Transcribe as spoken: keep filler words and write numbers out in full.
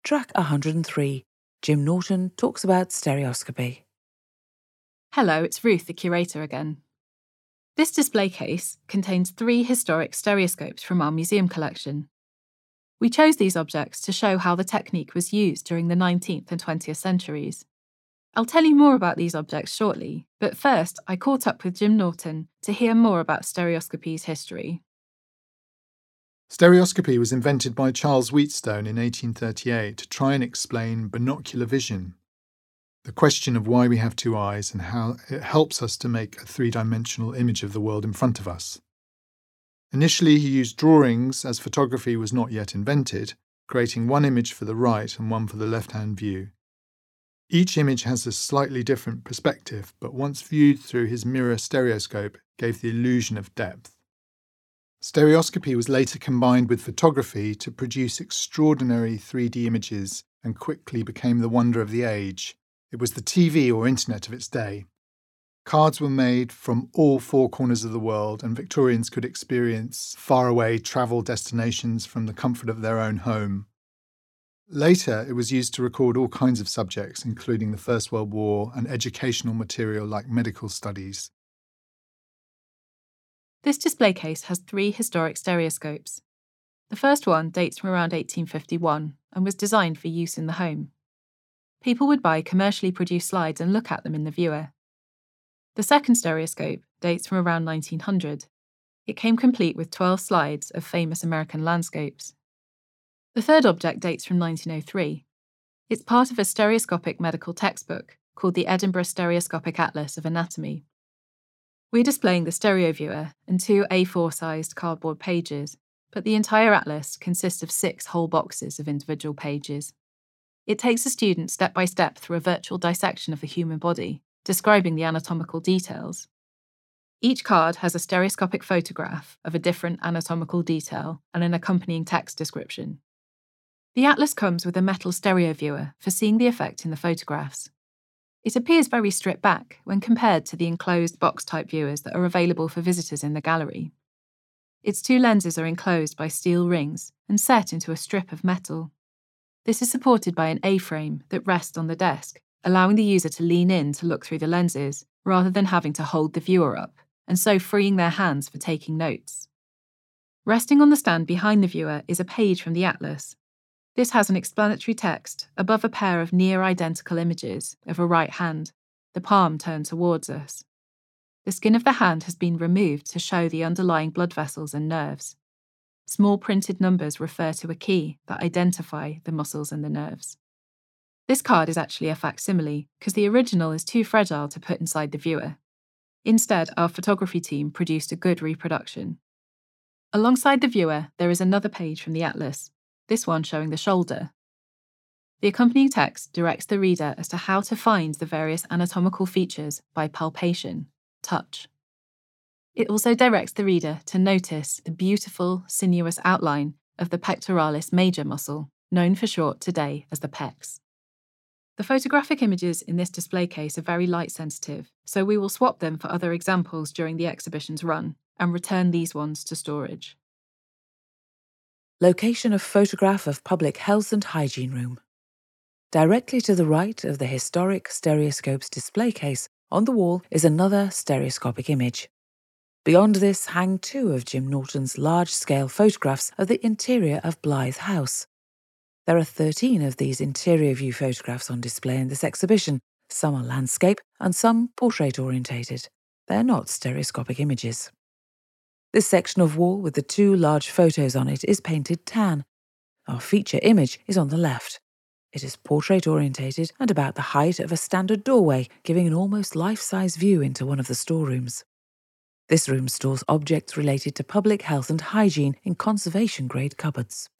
Track one hundred three. Jim Norton talks about stereoscopy. Hello, it's Ruth, the curator again. This display case contains three historic stereoscopes from our museum collection. We chose these objects to show how the technique was used during the nineteenth and twentieth centuries. I'll tell you more about these objects shortly, but first I caught up with Jim Norton to hear more about stereoscopy's history. Stereoscopy was invented by Charles Wheatstone in eighteen thirty-eight to try and explain binocular vision, the question of why we have two eyes and how it helps us to make a three-dimensional image of the world in front of us. Initially, he used drawings as photography was not yet invented, creating one image for the right and one for the left-hand view. Each image has a slightly different perspective, but once viewed through his mirror stereoscope, gave the illusion of depth. Stereoscopy was later combined with photography to produce extraordinary three D images and quickly became the wonder of the age. It was the T V or internet of its day. Cards were made from all four corners of the world, and Victorians could experience faraway travel destinations from the comfort of their own home. Later, it was used to record all kinds of subjects, including the First World War and educational material like medical studies. This display case has three historic stereoscopes. The first one dates from around eighteen fifty-one and was designed for use in the home. People would buy commercially produced slides and look at them in the viewer. The second stereoscope dates from around nineteen hundred. It came complete with twelve slides of famous American landscapes. The third object dates from nineteen oh three. It's part of a stereoscopic medical textbook called the Edinburgh Stereoscopic Atlas of Anatomy. We're displaying the stereo viewer and two A four-sized cardboard pages, but the entire atlas consists of six whole boxes of individual pages. It takes a student step by step through a virtual dissection of the human body, describing the anatomical details. Each card has a stereoscopic photograph of a different anatomical detail and an accompanying text description. The atlas comes with a metal stereo viewer for seeing the effect in the photographs. It appears very stripped back when compared to the enclosed box-type viewers that are available for visitors in the gallery. Its two lenses are enclosed by steel rings and set into a strip of metal. This is supported by an A-frame that rests on the desk, allowing the user to lean in to look through the lenses rather than having to hold the viewer up, and so freeing their hands for taking notes. Resting on the stand behind the viewer is a page from the atlas. This has an explanatory text above a pair of near-identical images of a right hand, the palm turned towards us. The skin of the hand has been removed to show the underlying blood vessels and nerves. Small printed numbers refer to a key that identify the muscles and the nerves. This card is actually a facsimile because the original is too fragile to put inside the viewer. Instead, our photography team produced a good reproduction. Alongside the viewer, there is another page from the atlas, this one showing the shoulder. The accompanying text directs the reader as to how to find the various anatomical features by palpation, touch. It also directs the reader to notice the beautiful, sinuous outline of the pectoralis major muscle, known for short today as the pecs. The photographic images in this display case are very light sensitive, so we will swap them for other examples during the exhibition's run and return these ones to storage. Location of photograph of public health and hygiene room. Directly to the right of the historic stereoscope's display case, on the wall is another stereoscopic image. Beyond this hang two of Jim Norton's large-scale photographs of the interior of Blythe House. There are thirteen of these interior view photographs on display in this exhibition. Some are landscape and some portrait-orientated. They're not stereoscopic images. This section of wall with the two large photos on it is painted tan. Our feature image is on the left. It is portrait-orientated and about the height of a standard doorway, giving an almost life-size view into one of the storerooms. This room stores objects related to public health and hygiene in conservation-grade cupboards.